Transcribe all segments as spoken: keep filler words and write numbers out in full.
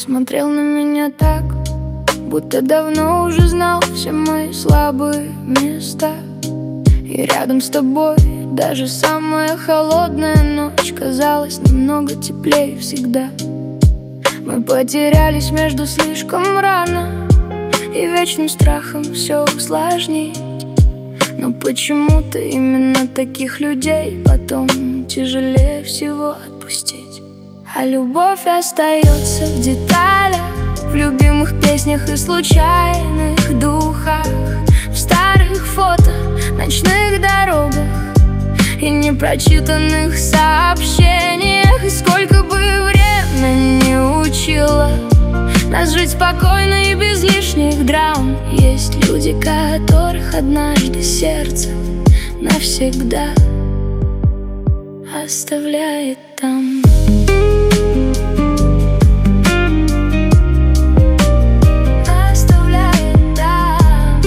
Смотрел на меня так, будто давно уже знал все мои слабые места. И рядом с тобой даже самая холодная ночь казалась немного теплее всегда. Мы потерялись между слишком рано и вечным страхом все усложнить. Но почему-то именно таких людей потом тяжелее всего отпустить. А любовь остается в деталях, в любимых песнях и случайных духах, в старых фото, ночных дорогах и непрочитанных сообщениях. И сколько бы время не учило нас жить спокойно и без лишних драм, есть люди, которых однажды сердце навсегда оставляет там. Оставляет там.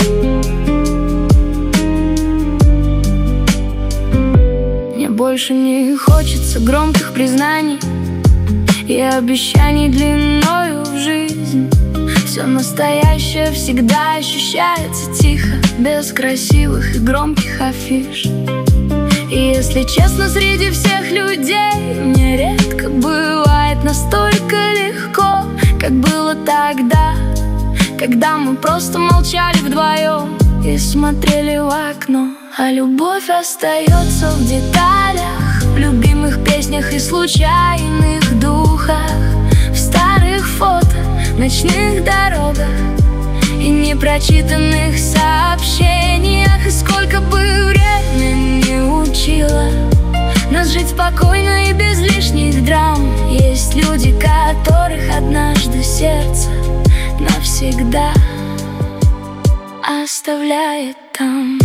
Мне больше не хочется громких признаний и обещаний длиною в жизнь. Все настоящее всегда ощущается тихо, без красивых и громких афиш. И если честно, среди всех людей мне редко бывает настолько легко, как было тогда, когда мы просто молчали вдвоем и смотрели в окно. А любовь остается в деталях, в любимых песнях и случайных духах, в старых фото, ночных дорогах и непрочитанных сообщениях. И сколько бы время не учило нас жить спокойно и без лишних драм, есть люди, которых однажды сердце навсегда оставляет там.